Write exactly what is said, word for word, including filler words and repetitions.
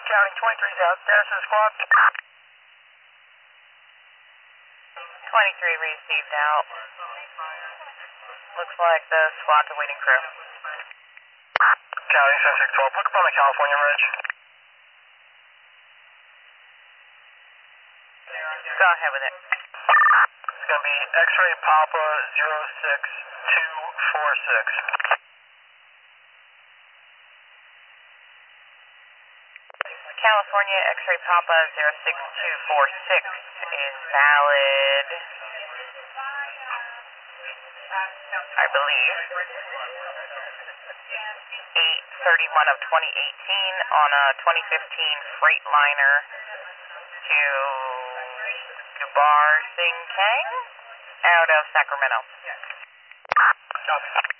County twenty-three's out. Status of the squad. twenty-three received out. Looks like the squad's awaiting crew. County six six twelve, look up on the California Ridge. Go ahead with it. It's going to be X-ray Papa zero six two four six. California X-ray Papa zero six two four six is valid, I believe, eight thirty-one of twenty eighteen on a twenty fifteen Freightliner to Dubar Singh Kang out of Sacramento. Copy.